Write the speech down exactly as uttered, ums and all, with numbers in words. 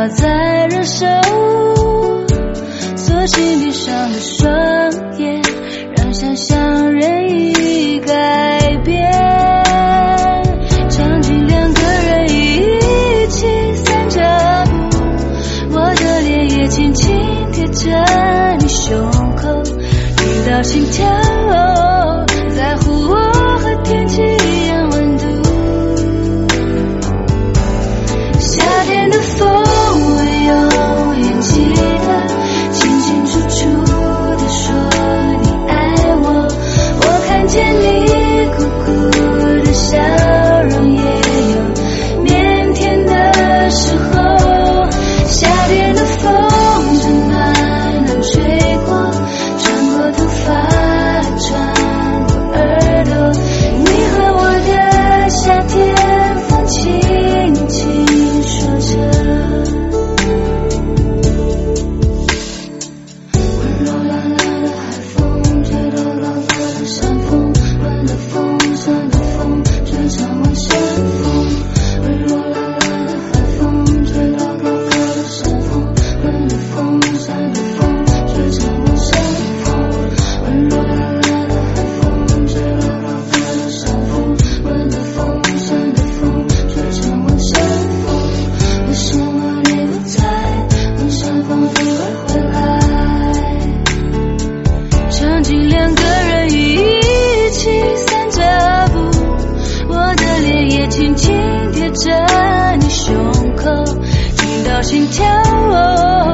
话再忍受，索性闭上了双眼，让想象任意改变。场景两个人一起散着步，我的脸也轻轻贴着你胸口，听到心跳在乎我和天气一样温度。夏天的风我永远记得，清清楚楚地说你爱我，我看见你酷酷的笑容，也有腼腆的时候。夏天的风正暖暖吹过，穿过头发，穿过耳朵，你和我的夏天风轻轻说着。温柔懒懒的海风，吹到高高的山峰，暖的风，酸的风，吹成晚山风。温柔懒懒的海风，吹到高高的山峰，暖的风，酸的风，吹成晚山风。温柔懒懒的海风，吹到高高的山峰，暖的风，酸的风，吹成晚山风。为什么你不在？晚山风一会儿回来。场景两个人一起散着步，我的脸也轻轻贴着你胸口，听到心跳